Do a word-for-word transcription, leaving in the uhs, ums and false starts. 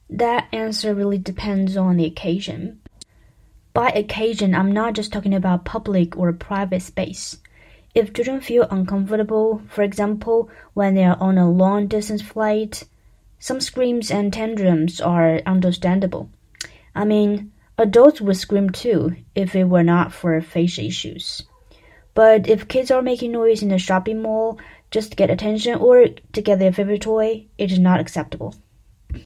That answer really depends on the occasion. By occasion, I'm not just talking about public or private space. If children feel uncomfortable, for example, when they are on a long-distance flight, some screams and tantrums are understandable. I mean, adults would scream too if it were not for face issues. But if kids are making noise in the shopping mall just to get attention or to get their favorite toy, it is not acceptable.